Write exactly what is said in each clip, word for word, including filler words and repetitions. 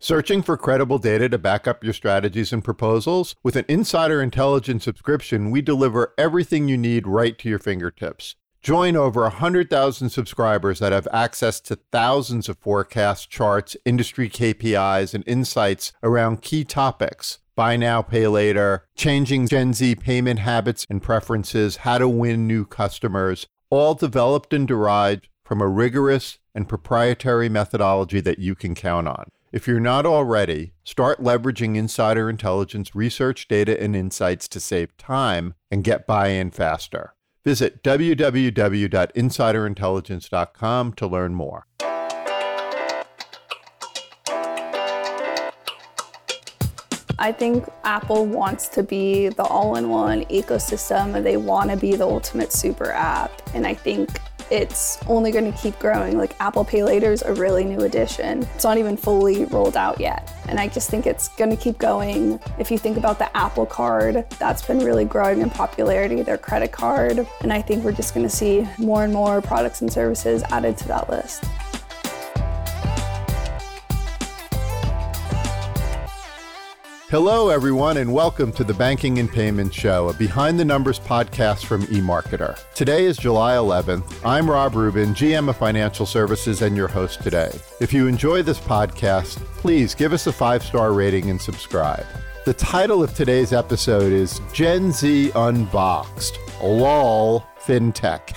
Searching for credible data to back up your strategies and proposals? With an Insider Intelligence subscription, we deliver everything you need right to your fingertips. Join over one hundred thousand subscribers that have access to thousands of forecasts, charts, industry K P Is, and insights around key topics. Buy now, pay later, changing Gen Z payment habits and preferences, how to win new customers, all developed and derived from a rigorous and proprietary methodology that you can count on. If you're not already, start leveraging Insider Intelligence research, data, and insights to save time and get buy-in faster. Visit w w w dot insider intelligence dot com to learn more. I think Apple wants to be the all-in-one ecosystem, and they want to be the ultimate super app. And I think it's only going to keep growing. Like Apple Pay Later is a really new addition. It's not even fully rolled out yet. And I just think it's going to keep going. If you think about the Apple Card, that's been really growing in popularity, their credit card. And I think we're just going to see more and more products and services added to that list. Hello, everyone, and welcome to the Banking and Payments Show, a behind-the-numbers podcast from eMarketer. Today is July eleventh. I'm Rob Rubin, G M of Financial Services, and your host today. If you enjoy this podcast, please give us a five-star rating and subscribe. The title of today's episode is Gen Z Unboxed, LOL FinTech.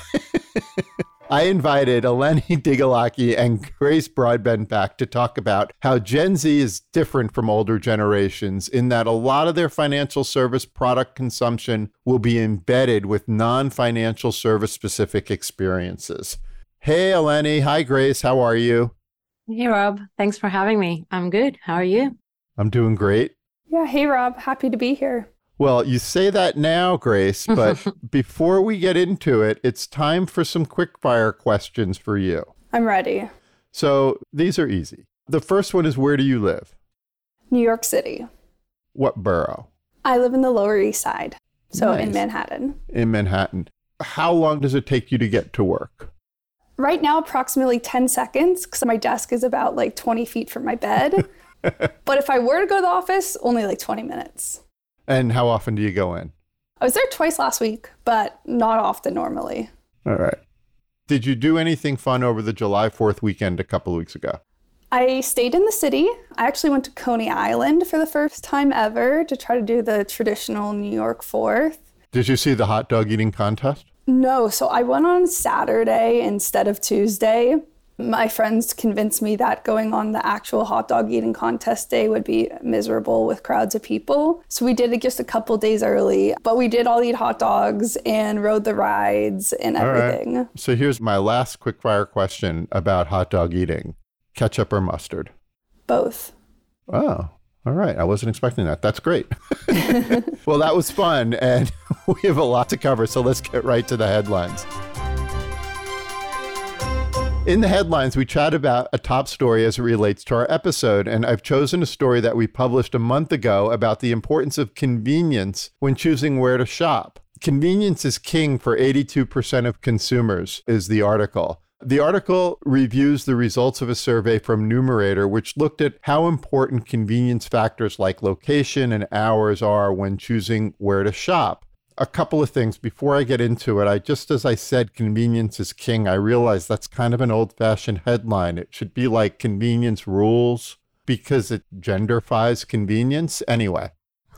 I invited Eleni Digalaki and Grace Broadbent back to talk about how Gen Z is different from older generations in that a lot of their financial service product consumption will be embedded with non-financial service specific experiences. Hey, Eleni. Hi, Grace. How are you? Hey, Rob. Thanks for having me. I'm good. How are you? I'm doing great. Yeah. Hey, Rob. Happy to be here. Well, you say that now, Grace, but before we get into it, it's time for some quick-fire questions for you. I'm ready. So these are easy. The first one is, where do you live? New York City. What borough? I live in the Lower East Side, so Nice. in Manhattan. In Manhattan. How long does it take you to get to work? Right now, approximately ten seconds, because my desk is about like twenty feet from my bed. But if I were to go to the office, only like twenty minutes. And how often do you go in? I was there twice last week, but not often normally. All right. Did you do anything fun over the July fourth weekend a couple of weeks ago? I stayed in the city. I actually went to Coney Island for the first time ever to try to do the traditional New York fourth. Did you see the hot dog eating contest? No, so I went on Saturday instead of Tuesday. My friends convinced me that going on the actual hot dog eating contest day would be miserable with crowds of people. So we did it just a couple days early, but we did all eat hot dogs and rode the rides and everything. All right. So here's my last quickfire question about hot dog eating. Ketchup or mustard? Both. Oh, all right. I wasn't expecting that. That's great. Well, that was fun, and we have a lot to cover, so let's get right to the headlines. In the headlines, we chat about a top story as it relates to our episode, and I've chosen a story that we published a month ago about the importance of convenience when choosing where to shop. Convenience is king for eighty-two percent of consumers, is the article. The article reviews the results of a survey from Numerator, which looked at how important convenience factors like location and hours are when choosing where to shop. A couple of things before I get into it. I just as I said, convenience is king, I realize that's kind of an old-fashioned headline. It should be like convenience rules because it genderfies convenience. Anyway.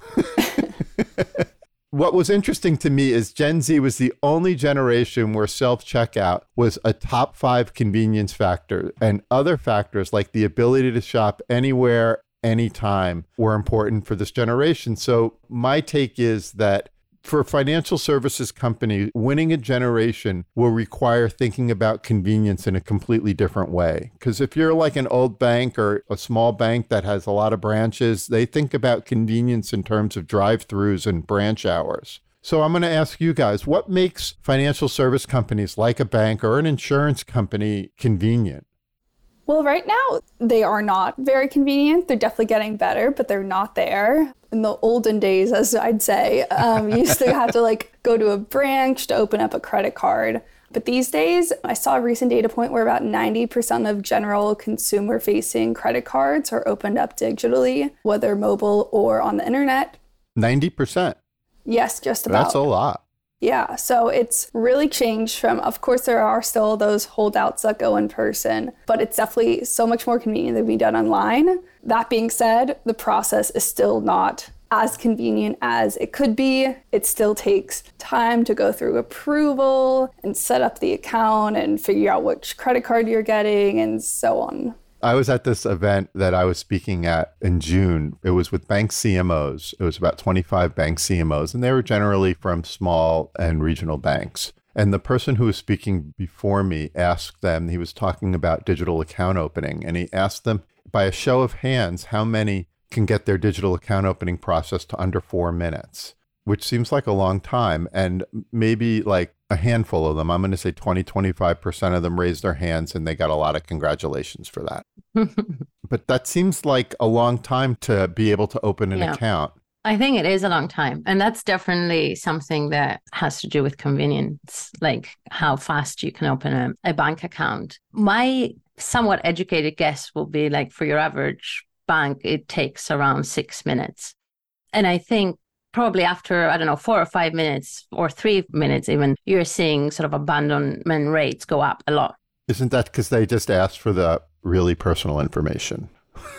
What was interesting to me is Gen Z was the only generation where self-checkout was a top five convenience factor, and other factors like the ability to shop anywhere, anytime were important for this generation. So my take is that for a financial services company, winning a generation will require thinking about convenience in a completely different way. Because if you're like an old bank or a small bank that has a lot of branches, they think about convenience in terms of drive-throughs and branch hours. So I'm going to ask you guys, what makes financial service companies like a bank or an insurance company convenient? Well, right now, they are not very convenient. They're definitely getting better, but they're not there. In the olden days, as I'd say, um, you used to have to like go to a branch to open up a credit card. But these days, I saw a recent data point where about ninety percent of general consumer-facing credit cards are opened up digitally, whether mobile or on the internet. ninety percent? Yes, just about. That's a lot. Yeah, so it's really changed from, of course, there are still those holdouts that go in person, but it's definitely so much more convenient than being done online. That being said, the process is still not as convenient as it could be. It still takes time to go through approval and set up the account and figure out which credit card you're getting and so on. I was at this event that I was speaking at in June. It was with bank C M Os. It was about twenty-five bank C M Os, and they were generally from small and regional banks. And the person who was speaking before me asked them, he was talking about digital account opening, and he asked them, by a show of hands, how many can get their digital account opening process to under four minutes, which seems like a long time. And maybe like a handful of them, I'm going to say twenty, twenty-five percent of them raised their hands and they got a lot of congratulations for that. But that seems like a long time to be able to open an Yeah. account. I think it is a long time. And that's definitely something that has to do with convenience, like how fast you can open a, a bank account. My somewhat educated guess will be like for your average bank, it takes around six minutes. And I think probably after, I don't know, four or five minutes or three minutes even, you're seeing sort of abandonment rates go up a lot. Isn't that because they just asked for the really personal information?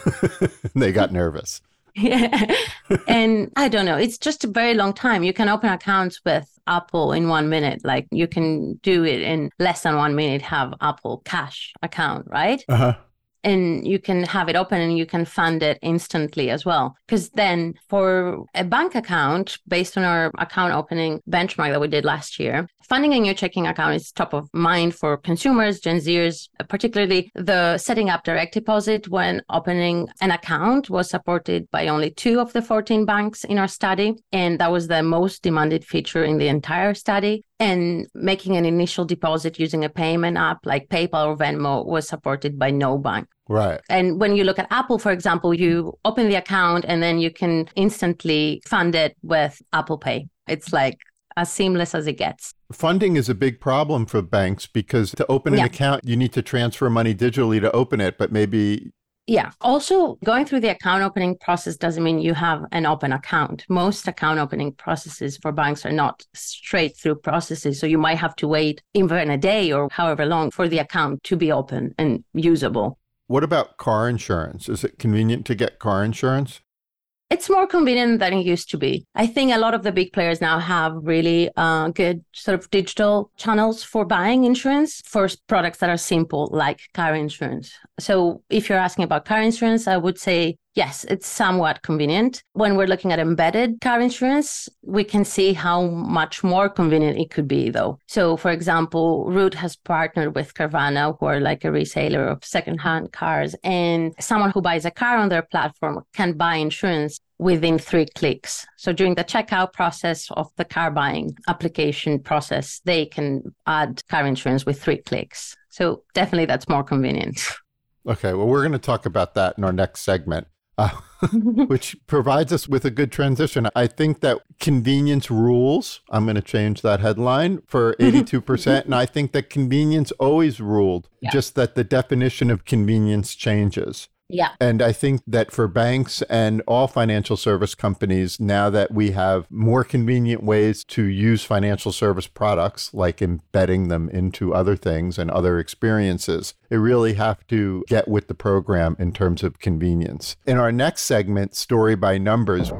They got nervous. Yeah. And I don't know, it's just a very long time. You can open accounts with Apple in one minute. Like you can do it in less than one minute, have Apple Cash account, right? Uh-huh. And you can have it open and you can fund it instantly as well. Because then for a bank account, based on our account opening benchmark that we did last year, funding a new checking account is top of mind for consumers, Gen Zers, particularly the setting up direct deposit when opening an account was supported by only two of the fourteen banks in our study. And that was the most demanded feature in the entire study. And making an initial deposit using a payment app like PayPal or Venmo was supported by no bank. Right. And when you look at Apple, for example, you open the account and then you can instantly fund it with Apple Pay. It's like as seamless as it gets. Funding is a big problem for banks because to open an Yeah. account, you need to transfer money digitally to open it, but maybe... Yeah. Also, going through the account opening process doesn't mean you have an open account. Most account opening processes for banks are not straight through processes. So you might have to wait even a day or however long for the account to be open and usable. What about car insurance? Is it convenient to get car insurance? It's more convenient than it used to be. I think a lot of the big players now have really uh, good sort of digital channels for buying insurance for products that are simple, like car insurance. So if you're asking about car insurance, I would say, yes, it's somewhat convenient. When we're looking at embedded car insurance, we can see how much more convenient it could be, though. So, for example, Root has partnered with Carvana, who are like a reseller of secondhand cars, and someone who buys a car on their platform can buy insurance within three clicks. So during the checkout process of the car buying application process, they can add car insurance with three clicks. So definitely that's more convenient. Okay, well, we're going to talk about that in our next segment, uh, which provides us with a good transition. I think that convenience rules. I'm going to change that headline for eighty-two percent. And I think that convenience always ruled, Yeah. just that the definition of convenience changes. Yeah. And I think that for banks and all financial service companies, now that we have more convenient ways to use financial service products, like embedding them into other things and other experiences, they really have to get with the program in terms of convenience. In our next segment, Story by Numbers,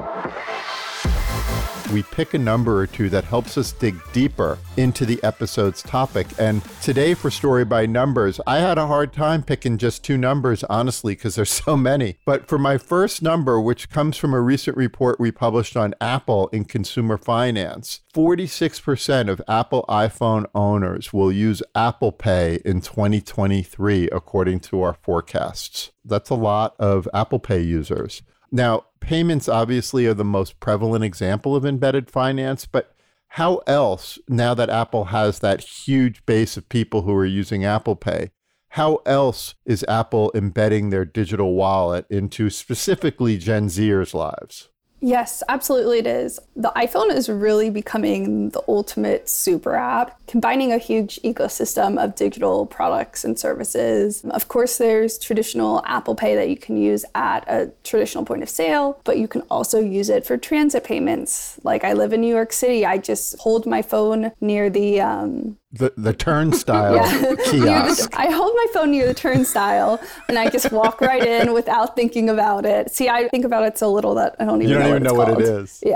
we pick a number or two that helps us dig deeper into the episode's topic. And today for Story by Numbers, I had a hard time picking just two numbers, honestly, because there's so many. But for my first number, which comes from a recent report we published on Apple in Consumer Finance, forty-six percent of Apple iPhone owners will use Apple Pay in twenty twenty-three, according to our forecasts. That's a lot of Apple Pay users. Now, payments obviously are the most prevalent example of embedded finance, but how else, now that Apple has that huge base of people who are using Apple Pay, how else is Apple embedding their digital wallet into specifically Gen Zers' lives? Yes, absolutely it is. The iPhone is really becoming the ultimate super app, combining a huge ecosystem of digital products and services. Of course, there's traditional Apple Pay that you can use at a traditional point of sale, but you can also use it for transit payments. Like I live in New York City, I just hold my phone near the... Um, The the turnstile kiosk. The, I hold my phone near the turnstile and I just walk right in without thinking about it. See, I think about it so little that I don't even you don't know, even what, know it's what it is.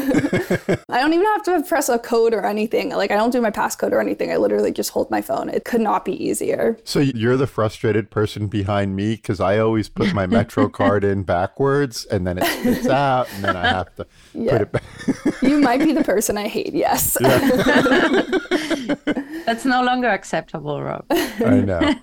Yeah. I don't even have to press a code or anything. Like I don't do my passcode or anything. I literally just hold my phone. It could not be easier. So you're the frustrated person behind me because I always put my Metro card in backwards and then it spits out and then I have to yeah. put it back. You might be the person I hate, yes. Yeah. That's no longer acceptable, Rob. I know.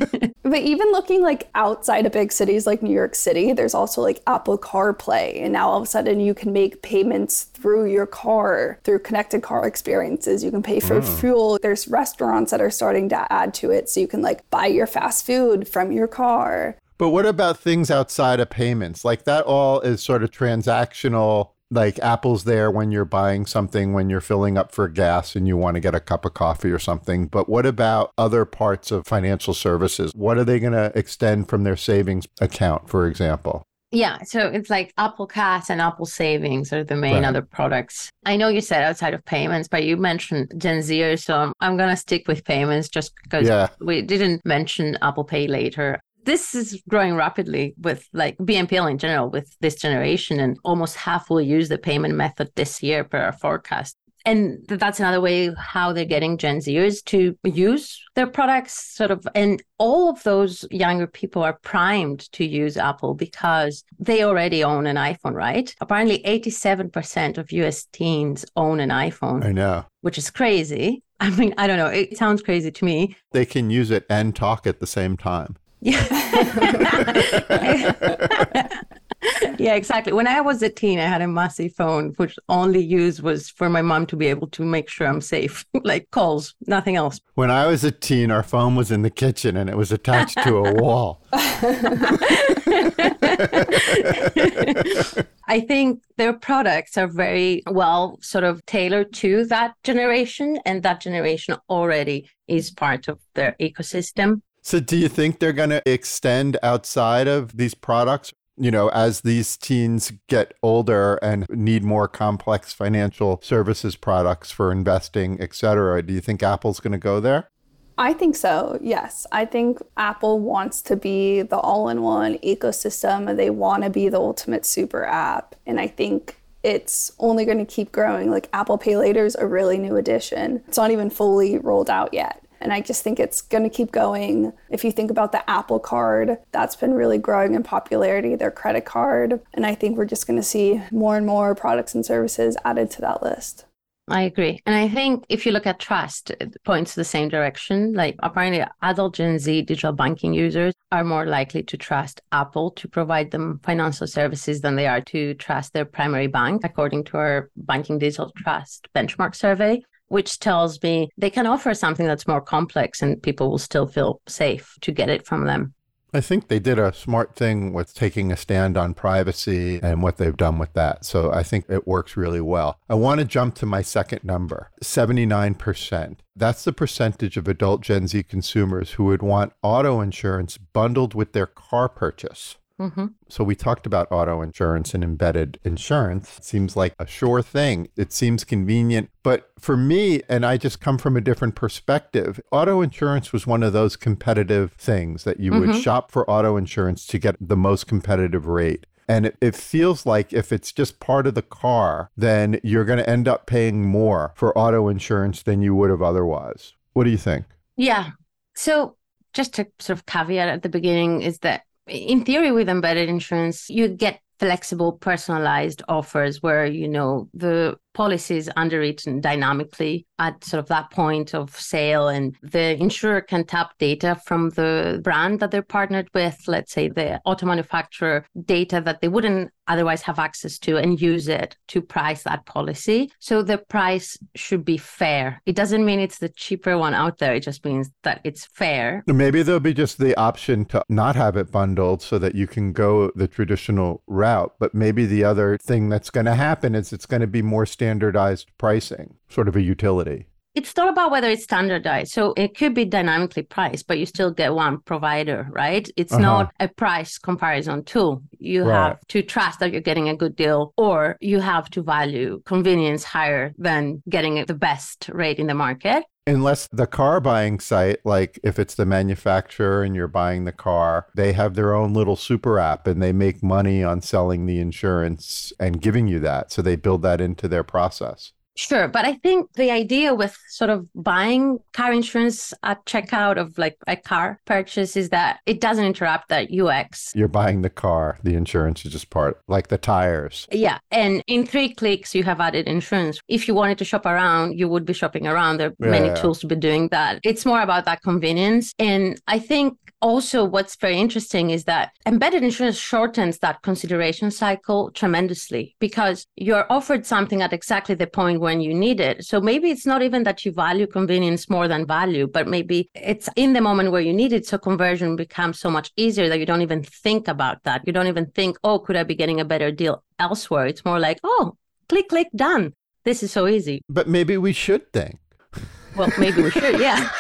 But even looking like outside of big cities like New York City, there's also like Apple CarPlay. And now all of a sudden you can make payments through your car, through connected car experiences. You can pay for Mm. fuel. There's restaurants that are starting to add to it. So you can like buy your fast food from your car. But what about things outside of payments? Like that all is sort of transactional. Like Apple's there when you're buying something, when you're filling up for gas and you want to get a cup of coffee or something. But what about other parts of financial services? What are they going to extend from their savings account, for example? Yeah, so it's like Apple Cash and Apple Savings are the main Right. other products. I know you said outside of payments, but you mentioned Gen Zers, so I'm going to stick with payments just because Yeah. we didn't mention Apple Pay later. This is growing rapidly with like B N P L in general with this generation, and almost half will use the payment method this year per our forecast. And that's another way how they're getting Gen Zers to use their products sort of. And all of those younger people are primed to use Apple because they already own an iPhone, right? Apparently eighty-seven percent of U S teens own an iPhone, I know. which is crazy. I mean, I don't know. It sounds crazy to me. They can use it and talk at the same time. Yeah. Yeah, exactly. When I was a teen, I had a massive phone, which only use was for my mom to be able to make sure I'm safe, like calls, nothing else. When I was a teen, our phone was in the kitchen and it was attached to a wall. I think their products are very well sort of tailored to that generation, and that generation already is part of their ecosystem. So do you think they're going to extend outside of these products? You know, as these teens get older and need more complex financial services products for investing, et cetera, do you think Apple's going to go there? I think so, yes. I think Apple wants to be the all-in-one ecosystem. They want to be the ultimate super app. And I think it's only going to keep growing. Like Apple Pay Later is a really new addition. It's not even fully rolled out yet. And I just think it's going to keep going. If you think about the Apple Card, that's been really growing in popularity, their credit card. And I think we're just going to see more and more products and services added to that list. I agree. And I think if you look at trust, it points to the same direction. Like apparently adult Gen Z digital banking users are more likely to trust Apple to provide them financial services than they are to trust their primary bank, according to our Banking Digital Trust Benchmark Survey, which tells me they can offer something that's more complex and people will still feel safe to get it from them. I think they did a smart thing with taking a stand on privacy and what they've done with that. So I think it works really well. I want to jump to my second number, seventy-nine percent. That's the percentage of adult Gen Z consumers who would want auto insurance bundled with their car purchase. Mm-hmm. So we talked about auto insurance and embedded insurance. It seems like a sure thing. It seems convenient. But for me, and I just come from a different perspective, auto insurance was one of those competitive things that you Mm-hmm. would shop for auto insurance to get the most competitive rate. And it, it feels like if it's just part of the car, then you're going to end up paying more for auto insurance than you would have otherwise. What do you think? Yeah. So just to sort of caveat at the beginning is that in theory, with embedded insurance, you get flexible, personalized offers where, you know, the policies underwritten dynamically at sort of that point of sale, and the insurer can tap data from the brand that they're partnered with, let's say the auto manufacturer, data that they wouldn't otherwise have access to, and use it to price that policy. So the price should be fair. It doesn't mean it's the cheaper one out there. It just means that it's fair. Maybe there'll be just the option to not have it bundled so that you can go the traditional route. But maybe the other thing that's going to happen is it's going to be more standardized pricing, sort of a utility. It's not about whether it's standardized. So it could be dynamically priced, but you still get one provider, right? It's uh-huh. not a price comparison tool. You right. have to trust that you're getting a good deal, or you have to value convenience higher than getting the best rate in the market. Unless the car buying site, like if it's the manufacturer and you're buying the car, they have their own little super app and they make money on selling the insurance and giving you that. So they build that into their process. Sure. But I think the idea with sort of buying car insurance at checkout of like a car purchase is that it doesn't interrupt that U X. You're buying the car. The insurance is just part, like the tires. Yeah. And in three clicks, you have added insurance. If you wanted to shop around, you would be shopping around. There are yeah, many yeah. tools to be doing that. It's more about that convenience. And I think also, what's very interesting is that embedded insurance shortens that consideration cycle tremendously, because you're offered something at exactly the point when you need it. So maybe it's not even that you value convenience more than value, but maybe it's in the moment where you need it. So conversion becomes so much easier that you don't even think about that. You don't even think, oh, could I be getting a better deal elsewhere? It's more like, oh, click, click, done. This is so easy. But maybe we should think. Well, maybe we should, yeah.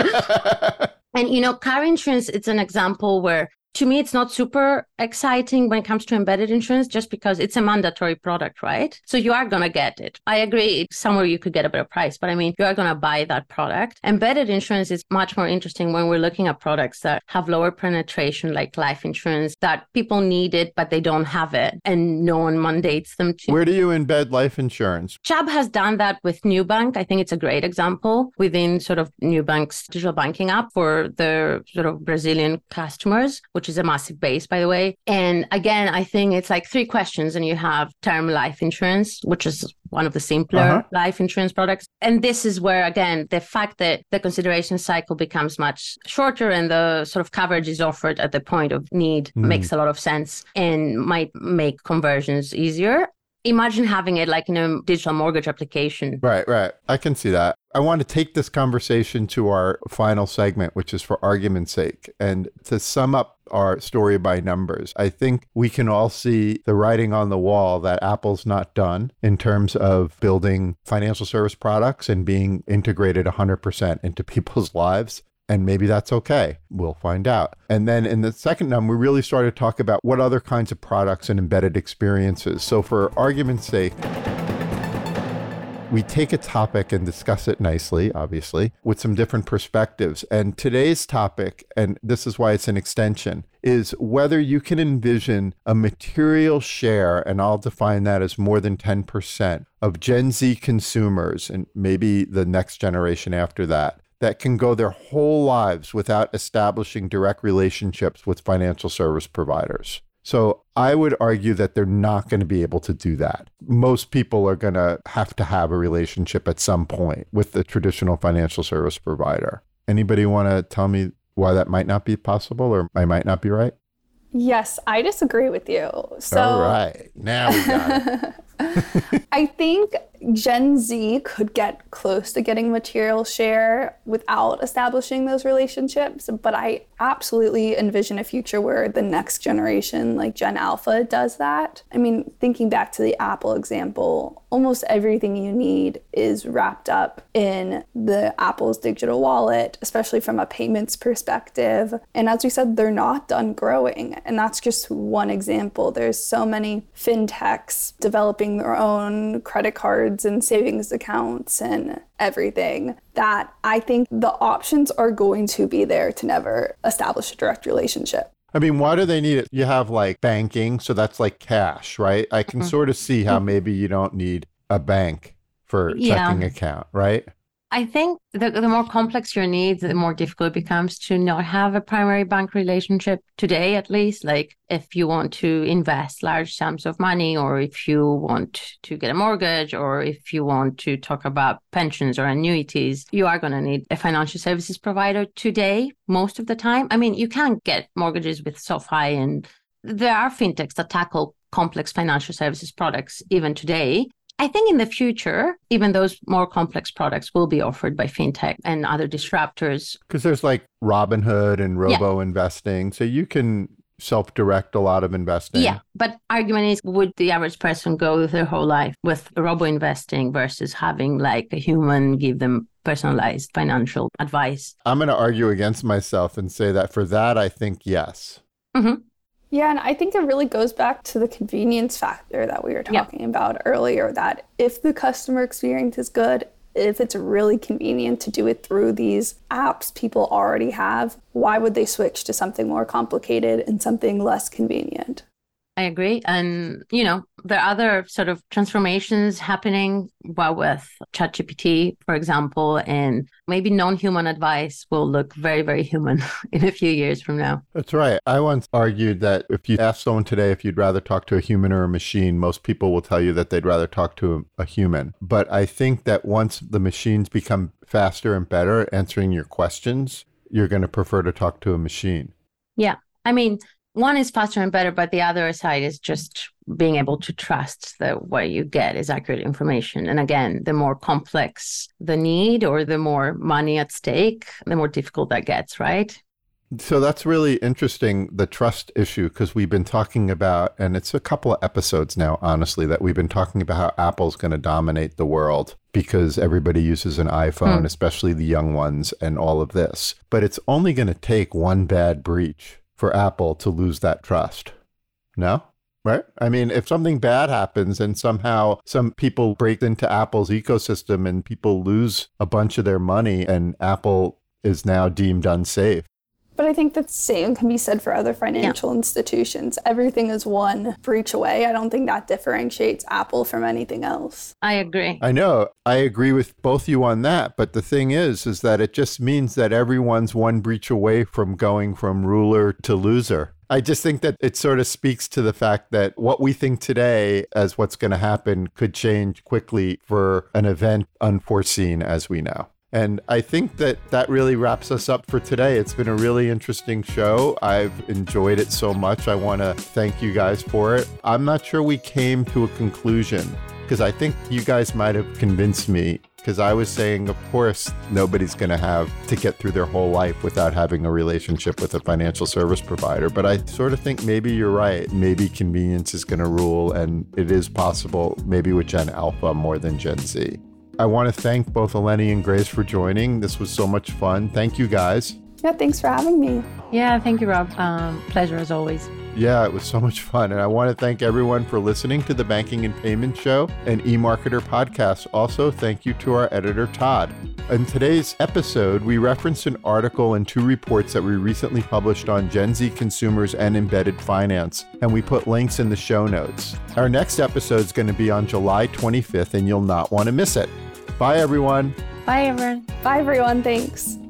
And, you know, car insurance, it's an example where, to me, it's not super exciting when it comes to embedded insurance, just because it's a mandatory product, right? So you are going to get it. I agree, somewhere you could get a better price, but I mean, you are going to buy that product. Embedded insurance is much more interesting when we're looking at products that have lower penetration, like life insurance, that people need it, but they don't have it, and no one mandates them to. Where do you embed life insurance? Chubb has done that with Nubank. I think it's a great example within sort of Nubank's digital banking app for their sort of Brazilian customers, which is a massive base, by the way. And again, I think it's like three questions, and you have term life insurance, which is one of the simpler uh-huh. life insurance products. And this is where, again, the fact that the consideration cycle becomes much shorter and the sort of coverage is offered at the point of need mm. makes a lot of sense and might make conversions easier. Imagine having it like in a digital mortgage application. Right, right. I can see that. I want to take this conversation to our final segment, which is for argument's sake. And to sum up our story by numbers, I think we can all see the writing on the wall that Apple's not done in terms of building financial service products and being integrated one hundred percent into people's lives. And maybe that's okay. We'll find out. And then in the second number, we really started to talk about what other kinds of products and embedded experiences. So for argument's sake, we take a topic and discuss it nicely, obviously, with some different perspectives. And today's topic, and this is why it's an extension, is whether you can envision a material share, and I'll define that as more than ten percent of Gen Z consumers, and maybe the next generation after that, that can go their whole lives without establishing direct relationships with financial service providers. So I would argue that they're not going to be able to do that. Most people are going to have to have a relationship at some point with the traditional financial service provider. Anybody want to tell me why that might not be possible, or I might not be right? Yes, I disagree with you. So all right, now we got it. I think Gen Z could get close to getting material share without establishing those relationships, but I absolutely envision a future where the next generation, like Gen Alpha, does that. I mean, thinking back to the Apple example, almost everything you need is wrapped up in the Apple's digital wallet, especially from a payments perspective. And as we said, they're not done growing. And that's just one example. There's so many fintechs developing their own credit cards and savings accounts and everything that I think the options are going to be there to never establish a direct relationship. I mean, why do they need it? You have like banking, so that's like cash, right? I can mm-hmm. sort of see how maybe you don't need a bank for yeah. checking account, right? I think the, the more complex your needs, the more difficult it becomes to not have a primary bank relationship today, at least. Like if you want to invest large sums of money, or if you want to get a mortgage, or if you want to talk about pensions or annuities, you are going to need a financial services provider today, most of the time. I mean, you can get mortgages with SoFi, and there are fintechs that tackle complex financial services products even today. I think in the future, even those more complex products will be offered by fintech and other disruptors. Because there's like Robinhood and robo investing, so you can self-direct a lot of investing. Yeah, but argument is, would the average person go their whole life with robo investing versus having like a human give them personalized financial advice? I'm going to argue against myself and say that for that, I think yes. Mm-hmm. Yeah, and I think it really goes back to the convenience factor that we were talking yep. about earlier, that if the customer experience is good, if it's really convenient to do it through these apps people already have, why would they switch to something more complicated and something less convenient? I agree. And, you know, there are other sort of transformations happening well, with ChatGPT, for example, and maybe non-human advice will look very, very human in a few years from now. That's right. I once argued that if you ask someone today if you'd rather talk to a human or a machine, most people will tell you that they'd rather talk to a, a human. But I think that once the machines become faster and better at answering your questions, you're going to prefer to talk to a machine. Yeah. I mean, one is faster and better, but the other side is just being able to trust that what you get is accurate information. And again, the more complex the need or the more money at stake, the more difficult that gets, right? So that's really interesting, the trust issue, because we've been talking about, and it's a couple of episodes now, honestly, that we've been talking about how Apple's going to dominate the world because everybody uses an iPhone, hmm. especially the young ones, and all of this. But it's only going to take one bad breach for Apple to lose that trust. No? Right? I mean, if something bad happens and somehow some people break into Apple's ecosystem and people lose a bunch of their money and Apple is now deemed unsafe. But I think the same can be said for other financial yeah. institutions. Everything is one breach away. I don't think that differentiates Apple from anything else. I agree. I know. I agree with both you on that. But the thing is, is that it just means that everyone's one breach away from going from ruler to loser. I just think that it sort of speaks to the fact that what we think today as what's going to happen could change quickly for an event unforeseen, as we know. And I think that that really wraps us up for today. It's been a really interesting show. I've enjoyed it so much. I want to thank you guys for it. I'm not sure we came to a conclusion because I think you guys might have convinced me, because I was saying, of course, nobody's going to have to get through their whole life without having a relationship with a financial service provider. But I sort of think maybe you're right. Maybe convenience is going to rule, and it is possible maybe with Gen Alpha more than Gen Z. I want to thank both Eleni and Grace for joining. This was so much fun. Thank you, guys. Yeah, thanks for having me. Yeah, thank you, Rob. Um, pleasure as always. Yeah, it was so much fun. And I want to thank everyone for listening to the Banking and Payment Show and eMarketer podcast. Also, thank you to our editor, Todd. In today's episode, we referenced an article and two reports that we recently published on Gen Z consumers and embedded finance, and we put links in the show notes. Our next episode is going to be on July twenty-fifth, and you'll not want to miss it. Bye, everyone. Bye, everyone. Bye, everyone. Thanks.